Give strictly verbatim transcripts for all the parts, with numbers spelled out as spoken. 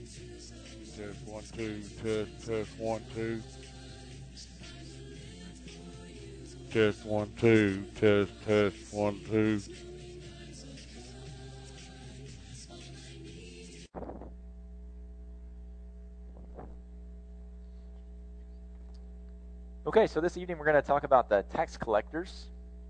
Test one, two, test, test one, two. Test one, two, test, test one, two. Okay, so this evening we're going to talk about the tax collectors.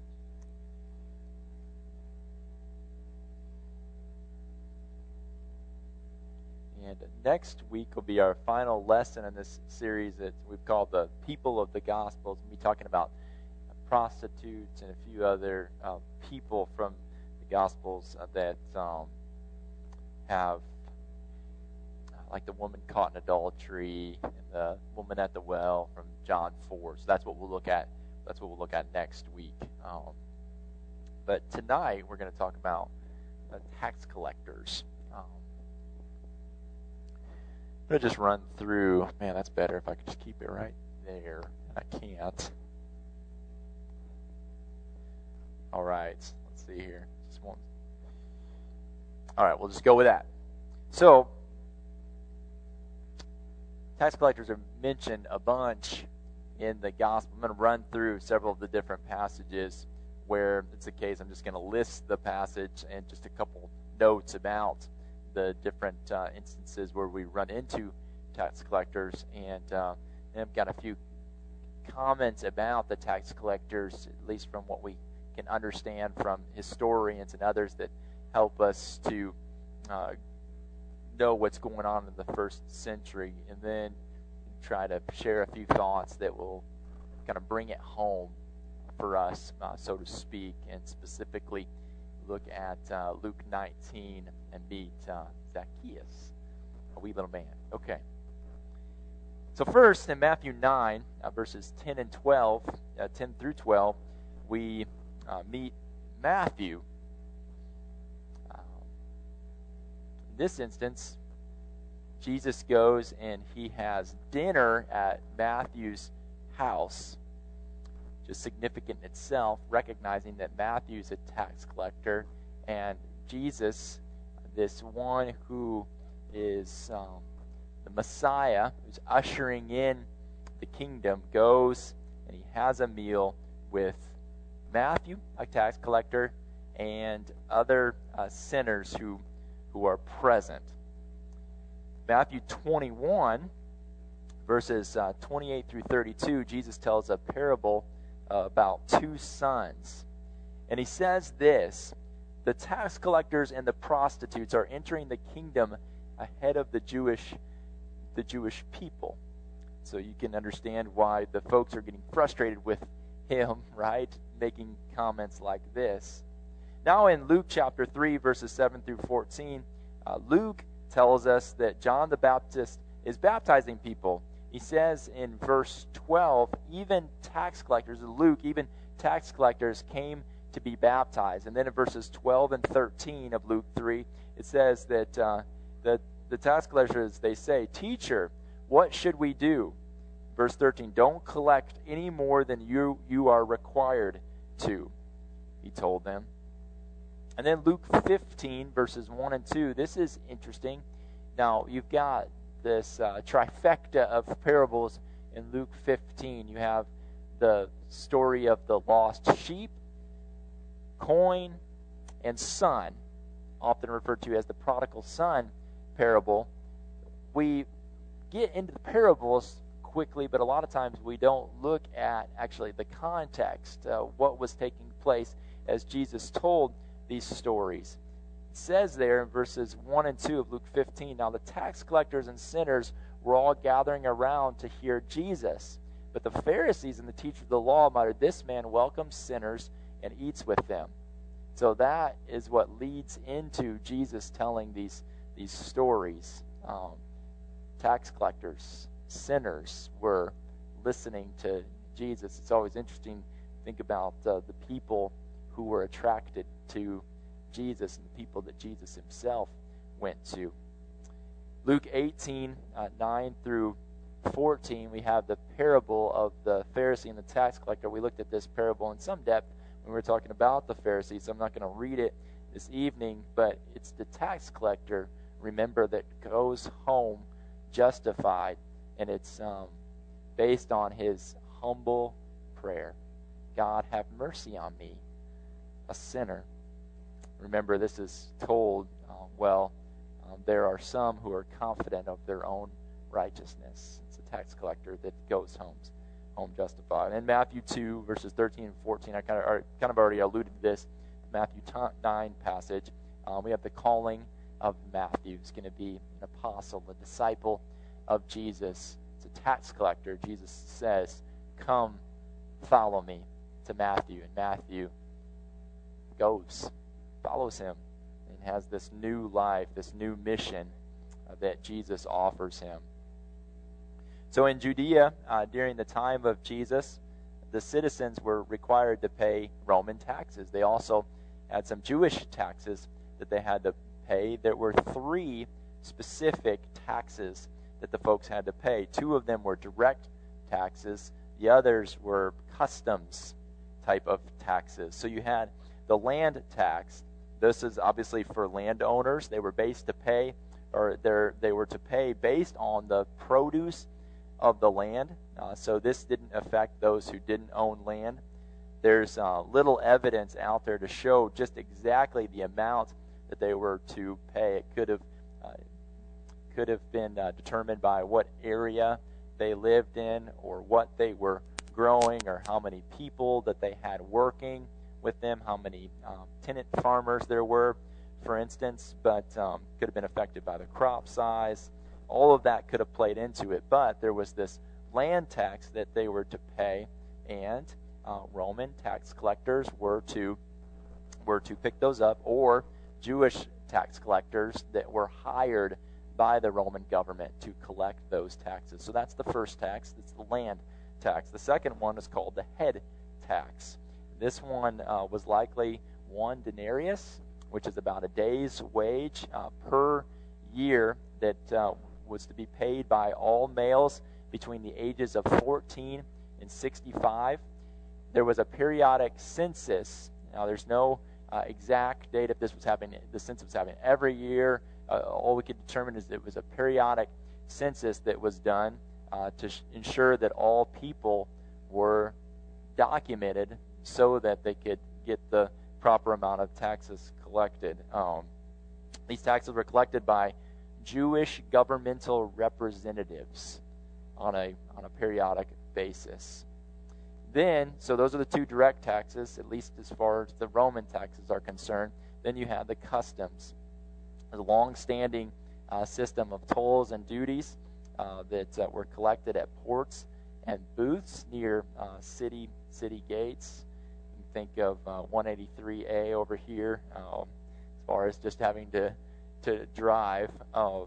And next week will be our final lesson in this series that we've called the People of the Gospels. We'll be talking about prostitutes and a few other uh, people from the Gospels uh, that um, have, like the woman caught in adultery and the woman at the well from John four. So that's what we'll look at. That's what we'll look at next week. Um, but tonight we're going to talk about uh, tax collectors. Um, I'm going to just run through. Man, that's better if I could just keep it right there. And I can't. All right. Let's see here. Just one. All right, we'll just go with that. So, tax collectors are mentioned a bunch in the gospel. I'm going to run through several of the different passages where it's the case. I'm just going to list the passage and just a couple notes about the different uh, instances where we run into tax collectors. And, uh, and I've got a few comments about the tax collectors, at least from what we can understand from historians and others that help us to uh, know what's going on in the first century, and then try to share a few thoughts that will kind of bring it home for us, uh, so to speak, and specifically look at uh, Luke nineteen and meet uh, Zacchaeus, a wee little man. Okay. So first, in Matthew nine, uh, verses ten and twelve, uh, ten through twelve, we uh, meet Matthew. Uh, in this instance, Jesus goes and he has dinner at Matthew's house, which is significant in itself, recognizing that Matthew's a tax collector, and Jesus, this one who is um, the Messiah, who's ushering in the kingdom, goes and he has a meal with Matthew, a tax collector, and other uh, sinners who who are present. Matthew twenty-one, verses uh, twenty-eight through thirty-two, Jesus tells a parable uh, about two sons. And he says this: the tax collectors and the prostitutes are entering the kingdom ahead of the Jewish, the Jewish people. So you can understand why the folks are getting frustrated with him, right? Making comments like this. Now in Luke chapter three, verses seven through fourteen, uh, Luke tells us that John the Baptist is baptizing people. He says in verse twelve, even tax collectors, Luke, even tax collectors came to be baptized. And then in verses twelve and thirteen of Luke three, it says that uh, the, the tax collectors, they say, "Teacher, what should we do?" Verse thirteen, "Don't collect any more than you, you are required to," he told them. And then Luke fifteen, verses one and two, this is interesting. Now, you've got this uh, trifecta of parables in Luke fifteen. You have the story of the lost sheep, coin, and son, often referred to as the prodigal son parable. We get into the parables quickly, but a lot of times we don't look at actually the context, uh, what was taking place as Jesus told these stories. It says there in verses one and two of Luke fifteen, "Now the tax collectors and sinners were all gathering around to hear Jesus. But the Pharisees and the teachers of the law muttered, 'This man welcomes sinners and eats with them.'" So that is what leads into Jesus telling these, these stories. Um, tax collectors, sinners were listening to Jesus. It's always interesting to think about uh, the people who were attracted to Jesus and the people that Jesus himself went to. Luke eighteen, uh, nine through fourteen, we have the parable of the Pharisee and the tax collector. We looked at this parable in some depth when we were talking about the Pharisees. I'm not going to read it this evening, but it's the tax collector remember, that goes home justified, and it's um, based on his humble prayer. God, have mercy on me, a sinner. Remember, this is told, uh, well, um, there are some who are confident of their own righteousness. It's a tax collector that goes home, home justified. In Matthew two, verses thirteen and fourteen, I kind of, kind of already alluded to this, Matthew nine passage. Um, we have the calling of Matthew. He's going to be an apostle, a disciple of Jesus. It's a tax collector. Jesus says, come, follow me, to Matthew. And Matthew goes, follows him, and has this new life, this new mission uh, that Jesus offers him. So in Judea, uh, during the time of Jesus, the citizens were required to pay Roman taxes. They also had some Jewish taxes that they had to pay. There were three specific taxes that the folks had to pay. Two of them were direct taxes. The others were customs type of taxes. So you had the land tax. This is obviously for landowners. They were based to pay, or they were to pay based on the produce of the land. Uh, so this didn't affect those who didn't own land. There's uh, little evidence out there to show just exactly the amount that they were to pay. It could have uh, could have been uh, determined by what area they lived in, or what they were growing, or how many people that they had working with them, how many um, tenant farmers there were, for instance. But um, could have been affected by the crop size. All of that could have played into it. But there was this land tax that they were to pay, and uh, Roman tax collectors were to were to pick those up, or Jewish tax collectors that were hired by the Roman government to collect those taxes. So that's the first tax. It's the land tax. The second one is called the head tax. This one uh, was likely one denarius, which is about a day's wage uh, per year, that uh, was to be paid by all males between the ages of fourteen and sixty-five. There was a periodic census. Now, there's no uh, exact date if this was happening. The census was happening every year. Uh, all we could determine is that it was a periodic census that was done uh, to sh- ensure that all people were documented so that they could get the proper amount of taxes collected. Um, these taxes were collected by Jewish governmental representatives on a on a periodic basis. Then, so those are the two direct taxes, at least as far as the Roman taxes are concerned. Then you have the customs, a long-standing uh, system of tolls and duties uh, that uh, were collected at ports and booths near uh, city city gates. You can think of uh, one eighty-three A over here, um, as far as just having to to drive, uh,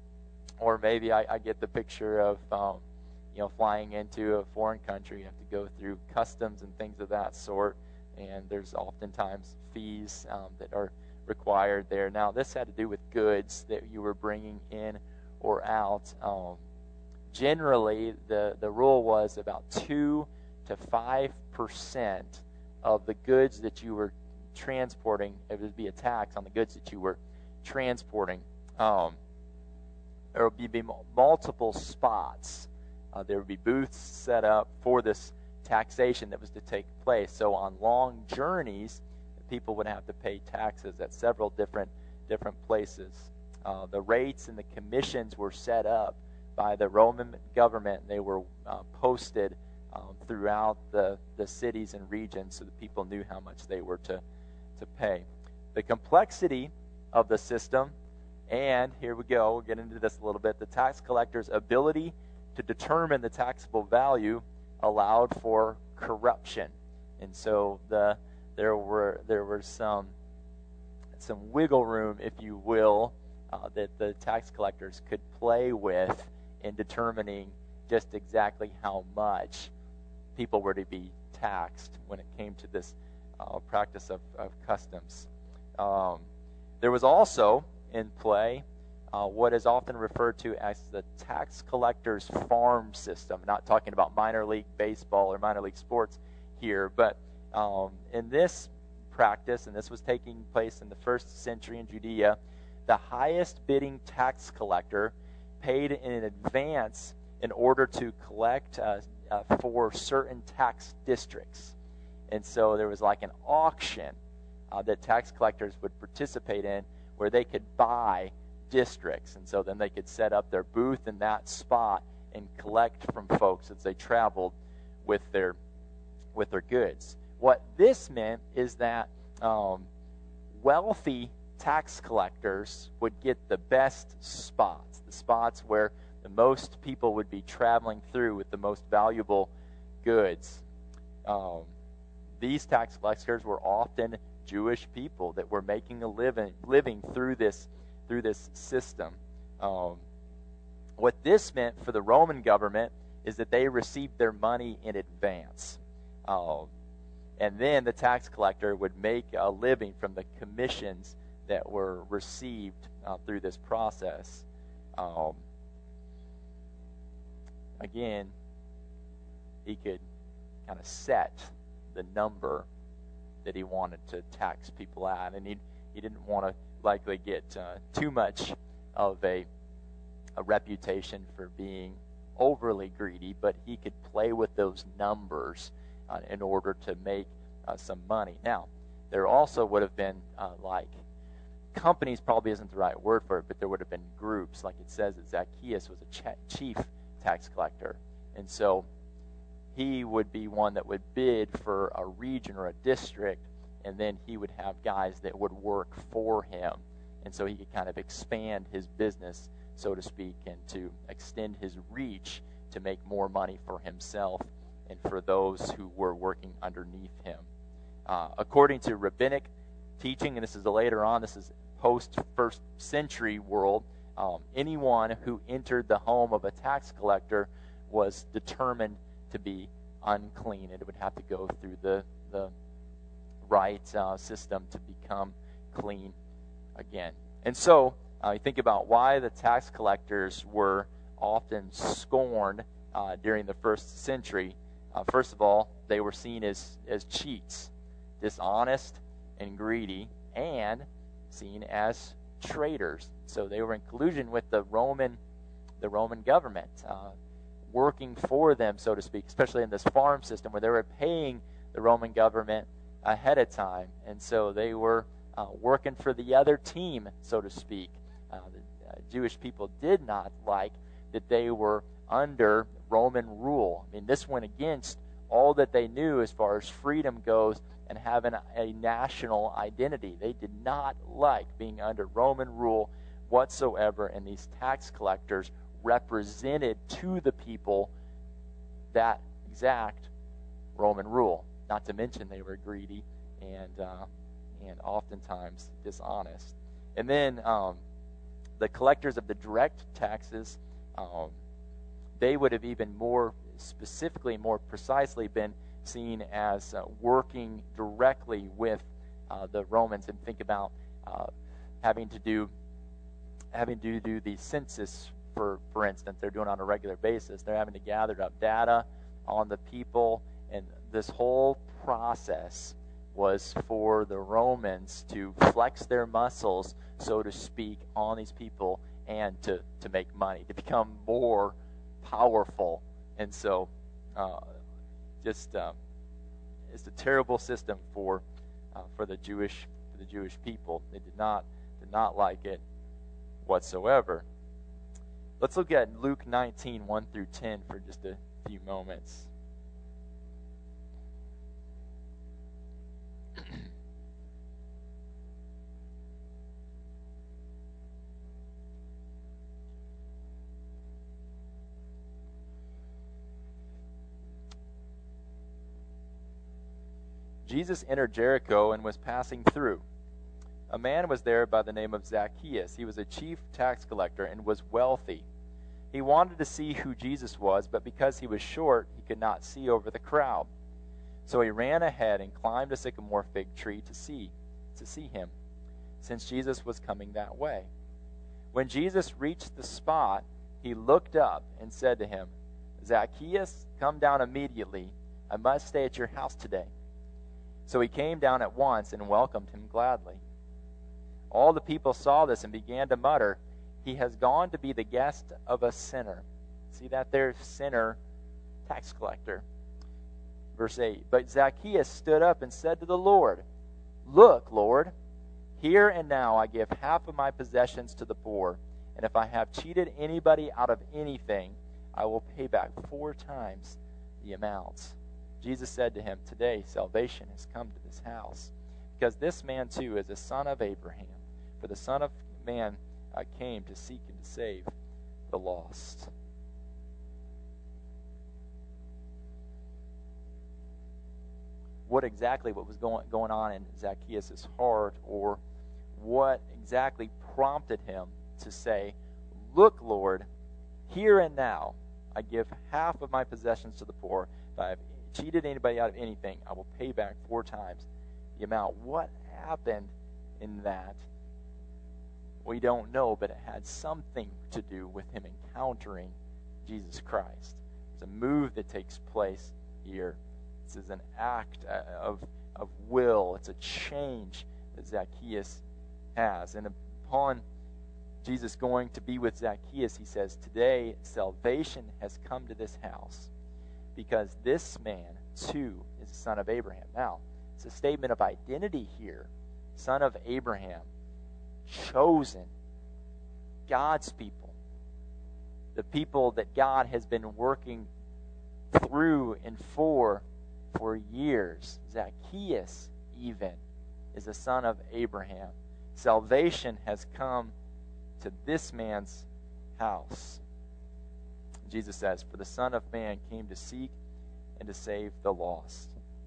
or maybe I, I get the picture of um, you know flying into a foreign country. You have to go through customs and things of that sort, and there's oftentimes fees um, that are required there. Now, this had to do with goods that you were bringing in or out. Um, generally, the the rule was about two to five percent of the goods that you were transporting. It would be a tax on the goods that you were transporting. Um, there would be, be multiple spots. Uh, there would be booths set up for this taxation that was to take place. So on long journeys, people would have to pay taxes at several different different places. Uh, the rates and the commissions were set up by the Roman government. They were uh, posted um, throughout the, the cities and regions so that people knew how much they were to, to pay. The complexity of the system, and here we go, we'll get into this a little bit, the tax collector's ability to determine the taxable value allowed for corruption. And so the there were there was some some wiggle room, if you will, uh, that the tax collectors could play with in determining just exactly how much people were to be taxed when it came to this uh, practice of, of customs. Um, there was also in play uh, what is often referred to as the tax collector's farm system. I'm not talking about minor league baseball or minor league sports here, but um, in this practice, and this was taking place in the first century in Judea, the highest bidding tax collector paid in advance in order to collect uh, uh, for certain tax districts. And so there was like an auction uh, that tax collectors would participate in where they could buy districts. And so then they could set up their booth in that spot and collect from folks as they traveled with their with their goods. What this meant is that um, wealthy tax collectors would get the best spots, the spots where the most people would be traveling through with the most valuable goods. Um, these tax collectors were often Jewish people that were making a living living through this through this system. Um, what this meant for the Roman government is that they received their money in advance. Um, and then the tax collector would make a living from the commissions that were received uh, through this process. Um, again, he could kind of set the number that he wanted to tax people at, and he he didn't want to likely get uh, too much of a a reputation for being overly greedy, but he could play with those numbers uh, in order to make uh, some money. Now, there also would have been uh, like companies, probably isn't the right word for it, but there would have been groups. Like it says that Zacchaeus was a ch- chief tax collector, and so he would be one that would bid for a region or a district, and then he would have guys that would work for him, and so he could kind of expand his business, so to speak, and to extend his reach to make more money for himself and for those who were working underneath him. Uh, according to rabbinic teaching, and this is later on, this is post-first century world, um, anyone who entered the home of a tax collector was determined to be unclean, and it would have to go through the, the right uh, system to become clean again. And so, uh, you think about why the tax collectors were often scorned uh, during the first century. Uh, first of all, they were seen as, as cheats, dishonest and greedy, and seen as traitors. So they were in collusion with the Roman, the Roman government, uh, working for them, so to speak, especially in this farm system where they were paying the Roman government ahead of time. And so they were uh, working for the other team, so to speak. Uh, the uh, Jewish people did not like that they were under Roman rule. I mean, this went against all that they knew as far as freedom goes and having a, a national identity. They did not like being under Roman rule whatsoever, and these tax collectors represented to the people that exact Roman rule. Not to mention they were greedy and uh, and oftentimes dishonest. And then um, the collectors of the direct taxes, um, they would have even more specifically, more precisely been seen as uh, working directly with uh, the Romans. And think about uh, having to do having to do the census. For, for instance, they're doing it on a regular basis. They're having to gather up data on the people, and this whole process was for the Romans to flex their muscles, so to speak, on these people and to, to make money, to become more powerful. And so uh, just uh, it's a terrible system for uh, for the Jewish for the Jewish people. They did not did not like it whatsoever. Let's look at Luke nineteen, one through ten for just a few moments. Jesus entered Jericho and was passing through. A man was there by the name of Zacchaeus. He was a chief tax collector and was wealthy. He wanted to see who Jesus was, but because he was short, he could not see over the crowd. So he ran ahead and climbed a sycamore fig tree to see, to see him, since Jesus was coming that way. When Jesus reached the spot, he looked up and said to him, "Zacchaeus, come down immediately. I must stay at your house today." So he came down at once and welcomed him gladly. All the people saw this and began to mutter, "He has gone to be the guest of a sinner." See that there? Sinner, tax collector. Verse eight, "But Zacchaeus stood up and said to the Lord, 'Look, Lord, here and now I give half of my possessions to the poor, and if I have cheated anybody out of anything, I will pay back four times the amount.' Jesus said to him, 'Today salvation has come to this house, because this man too is a son of Abraham. For the Son of Man uh, came to seek and to save the lost.'" What exactly what was going going on in Zacchaeus' heart, or what exactly prompted him to say, "Look, Lord, here and now I give half of my possessions to the poor. If I have cheated anybody out of anything, I will pay back four times the amount." What happened in that? We don't know, but it had something to do with him encountering Jesus Christ. It's a move that takes place here. This is an act of, of will. It's a change that Zacchaeus has. And upon Jesus going to be with Zacchaeus, he says, "Today salvation has come to this house, because this man too is a son of Abraham." Now, it's a statement of identity here. Son of Abraham, chosen, God's people, the people that God has been working through and for for years. Zacchaeus even is a son of Abraham. Salvation has come to this man's house. Jesus says, "For the Son of Man came to seek and to save the lost."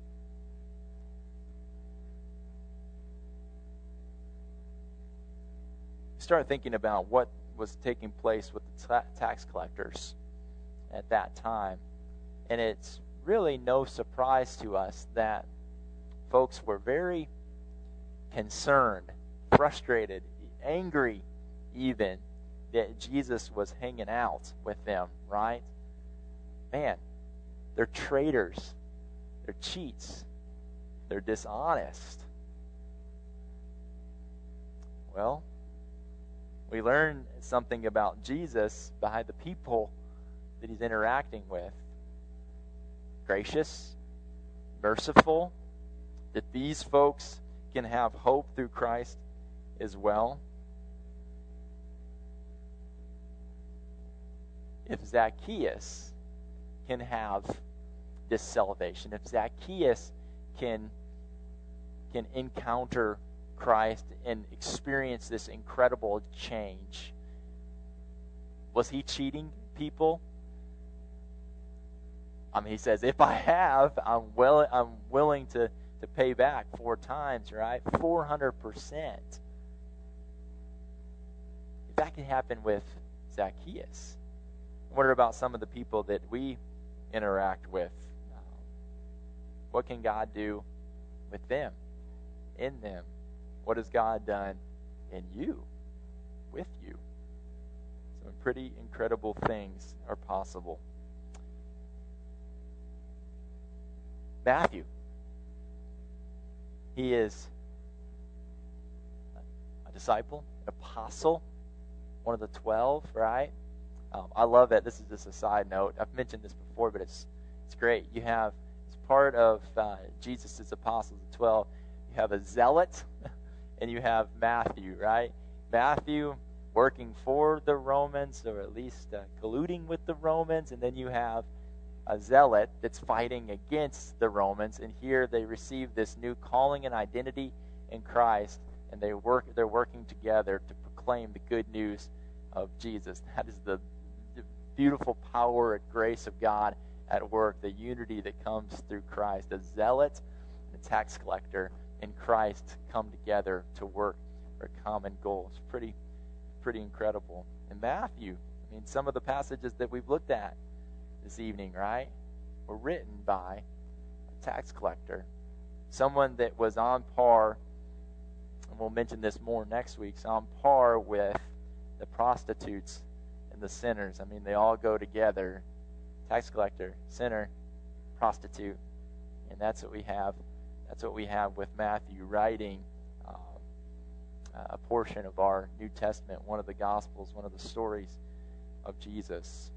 Start thinking about what was taking place with the ta- tax collectors at that time. And it's really no surprise to us that folks were very concerned, frustrated, angry even that Jesus was hanging out with them, right? Man, they're traitors. They're cheats. They're dishonest. Well, we learn something about Jesus by the people that he's interacting with. Gracious, merciful, that these folks can have hope through Christ as well. If Zacchaeus can have this salvation, if Zacchaeus can, can encounter Christ and experience this incredible change, was he cheating people? I mean, he says, if I have, I'm well, I'm willing to, to pay back four times, right? four hundred percent. If that can happen with Zacchaeus, I wonder about some of the people that we interact with. Um, what can God do with them, in them? What has God done in you, with you? Some pretty incredible things are possible. Matthew. He is a disciple, an apostle, one of the twelve, right? Um, I love it. This is just a side note. I've mentioned this before, but it's it's great. You have, as part of uh, Jesus' apostles, the twelve, you have a zealot, and you have Matthew, right? Matthew working for the Romans, or at least uh, colluding with the Romans, and then you have a zealot that's fighting against the Romans, and here they receive this new calling and identity in Christ, and they work they're working together to proclaim the good news of Jesus. That is the, the beautiful power and grace of God at work, the unity that comes through Christ. A zealot and a tax collector in Christ come together to work for a common goal. It's pretty pretty incredible. In Matthew, I mean, some of the passages that we've looked at this evening, right, were written by a tax collector, someone that was on par, and we'll mention this more next week, so on par with the prostitutes and the sinners. I mean, they all go together: tax collector, sinner, prostitute, and that's what we have. That's what we have with Matthew writing um, uh, a portion of our New Testament, one of the Gospels, one of the stories of Jesus.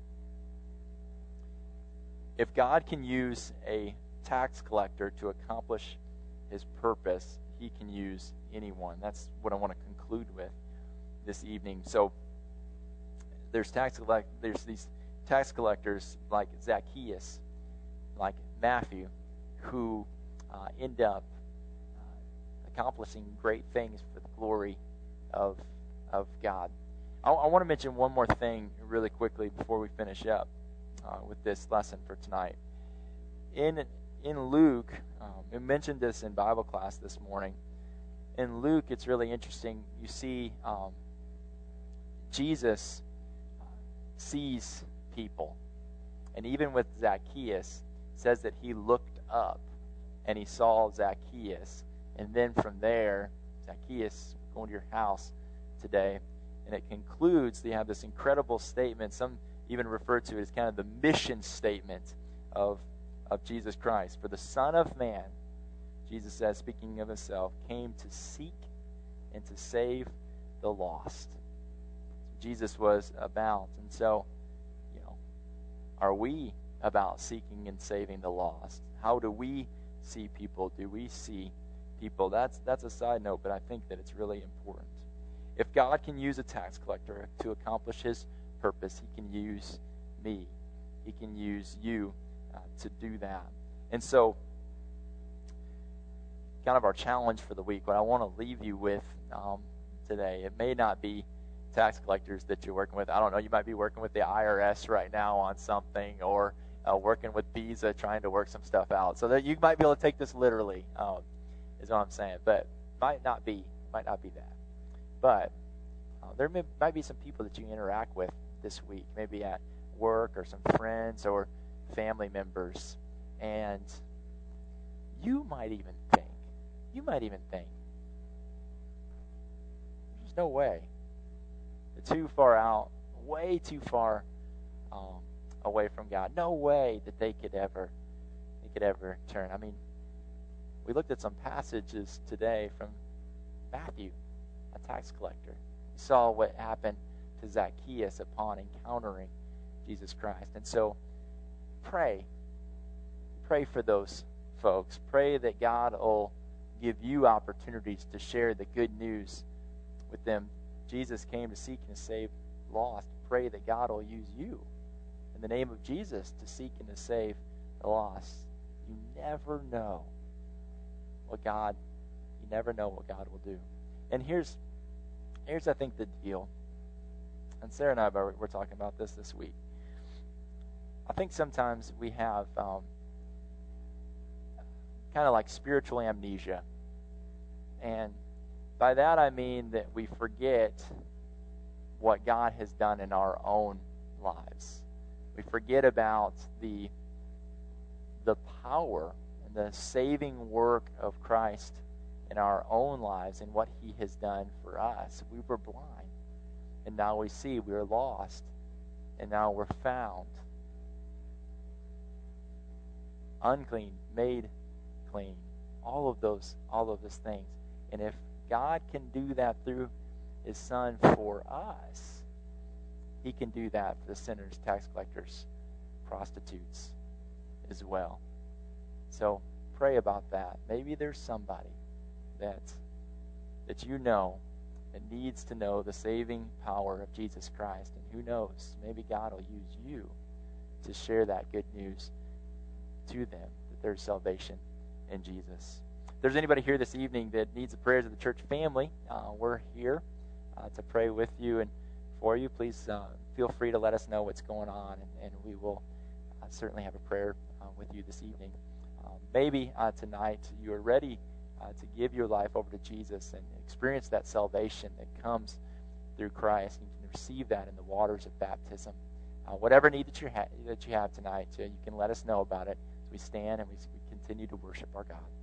If God can use a tax collector to accomplish his purpose, he can use anyone. That's what I want to conclude with this evening. So there's tax collect there's these tax collectors like Zacchaeus, like Matthew, who uh, end up uh, accomplishing great things for the glory of of God. I, I want to mention one more thing really quickly before we finish up uh, with this lesson for tonight. In in Luke, um, we mentioned this in Bible class this morning. In Luke, it's really interesting. You see um, Jesus sees people. And even with Zacchaeus, it says that he looked up and he saw Zacchaeus. And then from there, Zacchaeus, going to your house today. And it concludes, they have this incredible statement. Some even refer to it as kind of the mission statement of of Jesus Christ. For the Son of Man, Jesus says, speaking of himself, came to seek and to save the lost. Jesus was about. And so, you know, are we about seeking and saving the lost? How do we see people? Do we see people? That's that's a side note, but I think that it's really important. If God can use a tax collector to accomplish his purpose, he can use me. He can use you Uh, to do that. And so, kind of our challenge for the week, what I want to leave you with um, today, it may not be tax collectors that you're working with. I don't know, you might be working with the I R S right now on something, or uh, working with Visa trying to work some stuff out. So that you might be able to take this literally, um, is what I'm saying. But might not be, might not be that. But uh, there may, might be some people that you interact with this week, maybe at work or some friends or family members, and you might even think, you might even think, there's no way, they're too far out, way too far um, away from God. No way that they could ever, they could ever turn. I mean, we looked at some passages today from Matthew, a tax collector. We saw what happened to Zacchaeus upon encountering Jesus Christ, and so. Pray. Pray for those folks. Pray that God will give you opportunities to share the good news with them. Jesus came to seek and to save lost. Pray that God will use you in the name of Jesus to seek and to save the lost. You never know what God, you never know what God will do. And here's, here's I think, the deal. And Sarah and I were, were talking about this this week. I think sometimes we have um, kind of like spiritual amnesia. And by that I mean that we forget what God has done in our own lives. We forget about the, the power and the saving work of Christ in our own lives and what he has done for us. We were blind, and now we see. We were lost, and now we're found. Unclean, made clean. All of those, all of those things. And if God can do that through his Son for us, he can do that for the sinners, tax collectors, prostitutes as well. So pray about that. Maybe there's somebody that that you know that needs to know the saving power of Jesus Christ. And who knows, maybe God will use you to share that good news to them, that there's salvation in Jesus. If there's anybody here this evening that needs the prayers of the church family, uh, we're here uh, to pray with you and for you. Please uh, feel free to let us know what's going on, and, and we will uh, certainly have a prayer uh, with you this evening. Um, maybe uh, tonight you are ready uh, to give your life over to Jesus and experience that salvation that comes through Christ. You can receive that in the waters of baptism. Uh, whatever need that you, ha- that you have tonight, uh, you can let us know about it. We stand and we, we continue to worship our God.